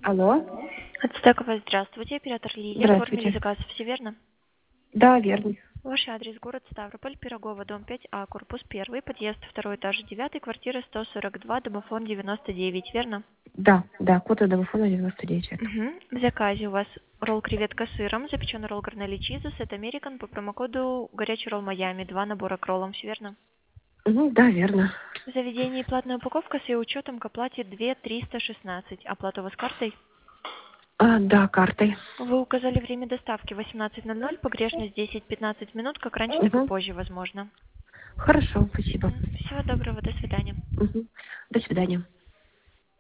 Алло, Отстаковая, здравствуйте. Оператор Лилия. Оформили здравствуйте. заказ, все верно? Да, верно. Ваш адрес: город Ставрополь, Пирогова, дом 5А, корпус 1, подъезд 2, этаж 9, квартира 142, домофон 99, верно? Да, да, код домофона 99 это. Угу. В заказе у вас ролл креветка с сыром, запеченный ролл горнелли чиза, сет американ по промокоду горячий ролл Майами, 2 набора к роллам, все верно? Да, верно. В заведении платная упаковка с ее учетом к оплате 2316. Оплата у вас картой? Да, картой. Вы указали время доставки 18:00, погрешность 10-15 минут, как раньше, так и Угу. позже, возможно. Хорошо, спасибо. Всего доброго, до свидания. Угу. До свидания.